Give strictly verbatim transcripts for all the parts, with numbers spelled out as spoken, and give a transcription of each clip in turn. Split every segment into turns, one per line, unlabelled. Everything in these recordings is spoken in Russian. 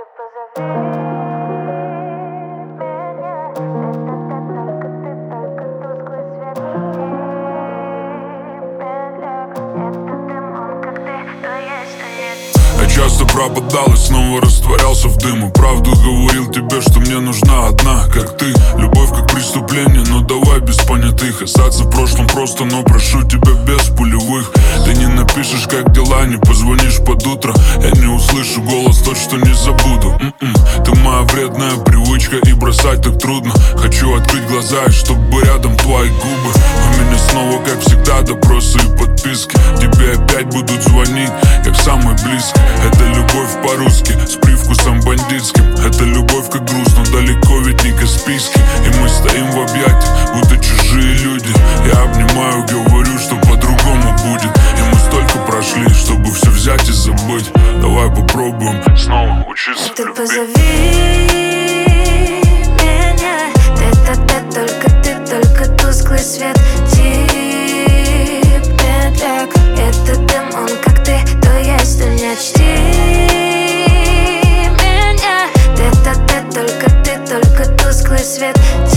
ты позови меня. Это ты, только ты, только тусклый свет. Медляк, это дым, он как ты, то есть, то нет.
Я часто пропадал и снова растворялся в дыму. Правду говорил тебе, что мне нужна одна, как ты. Любовь как преступление, но давай без понятых. Остаться в прошлом просто, но прошу тебя без пулевых. Ты не напишешь, как дела, не позвонишь под утро. Я не услышу голос, тот, что не забуду. М-м. Ты моя вредная привычка, и бросать так трудно. Хочу открыть глаза, и чтобы рядом твои губы. У меня снова, как всегда, допросы и подписки. Тебе опять будут звонить, как самый близкий. Это любовь по-русски, с привкусом бандитским. Это любовь как груз, но далеко ведь не Каспийский. И мы стоим в объятиях, будто чужие люди. Я обнимаю, говорю, что по-другому будет. И мы столько прошли, чтобы все взять и забыть. Давай попробуем снова учиться
Ты
любить.
позови меня. Ты, ты, ты, только ты, только тусклый свет. Тип, медляк, это дым, он как ты, то есть, то нет. Чти меня. Ты, ты, ты, только ты, только тусклый свет.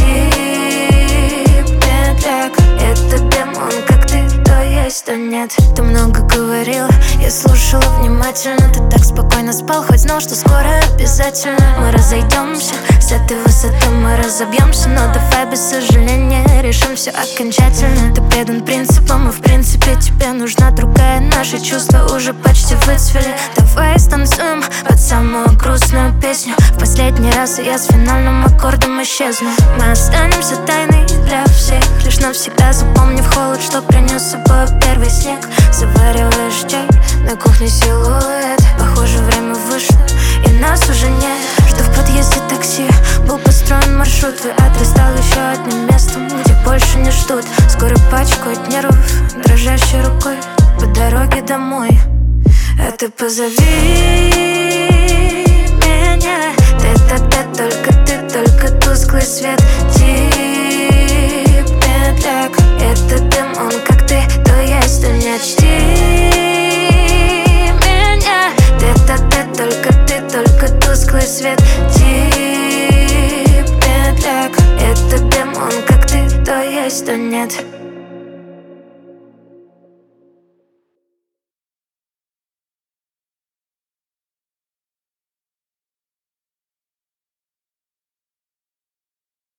Тип, медляк, это дым, он как ты, то есть, то нет. Ты много говорил, я слушала внимательно. Ты так спокойно спал, хоть знал, что скоро обязательно мы разойдемся. С этой высоты мы разобьемся, но давай без сожаления решим все окончательно. Ты предан принципам, и в принципе тебе нужна другая. Наши чувства уже почти выцвели. Давай станцуем под самую грустную песню. В последний раз и я с финальным аккордом исчезну. Мы останемся тайной для всех, лишь навсегда запомнив холод, что принес с собой первый снег. Завариваешь чай, на кухне силуэт. Похоже, время вышло, и нас уже нет. Жду в подъезде такси, был построен маршрут. Твой адрес стал еще одним местом, где больше не ждут. Скоро пачку от нервов, дрожащей рукой по дороге домой. А ты позови меня. Ты, ты, ты, только ты, только тусклый свет. Тип, медляк, это дым, он как ты, то есть, то нет. Чти меня. Ты, ты, ты, только ты, только тусклый свет. Тип, медляк, это дым, он как ты, то есть, то нет.